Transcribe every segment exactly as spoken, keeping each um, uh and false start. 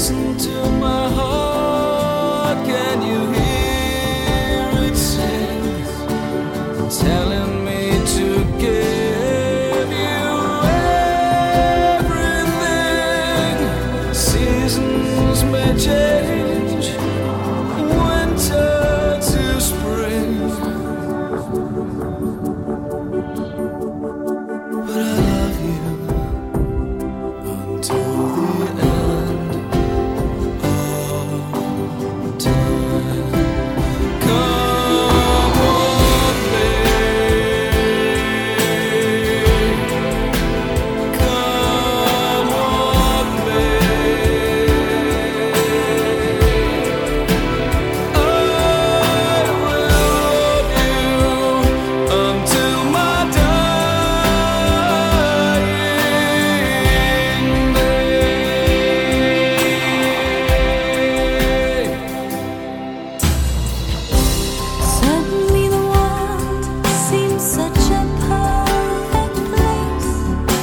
Listen to my heart, can you hear it sing? Telling me to give you everything. Seasons may change, winter to spring, but I love you until the end of time. Come on, babe. Come on, babe. I will love you until my dying day. Suddenly the world seems such a perfect place.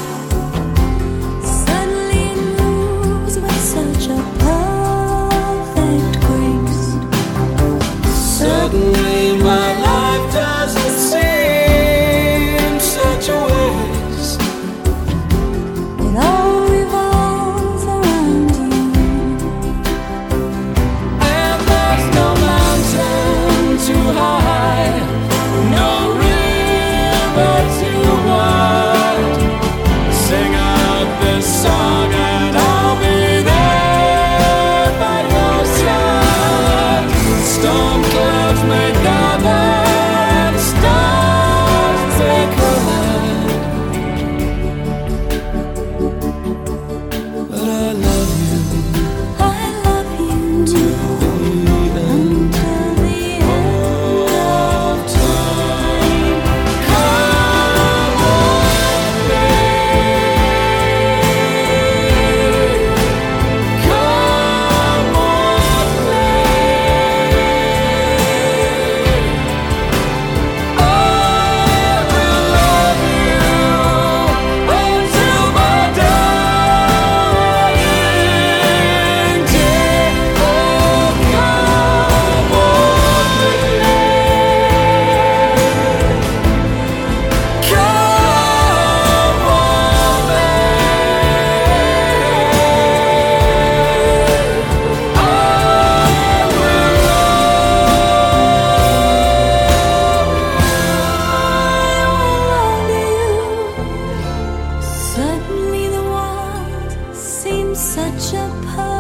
Suddenly it moves with such a perfect grace. Suddenly my life doesn't seem such a waste. It all revolves around you. And there's no mountain too high, no river too wide. Sing out this song and I'll be there by your side. Storm clouds may gather and stars may collide, but I love you I love you till the end until the end of time. Come on, babe. Come on, babe. I will love you until my dying day. Oh, come on, babe. Come on, babe. I will Suddenly the world seems such a perfect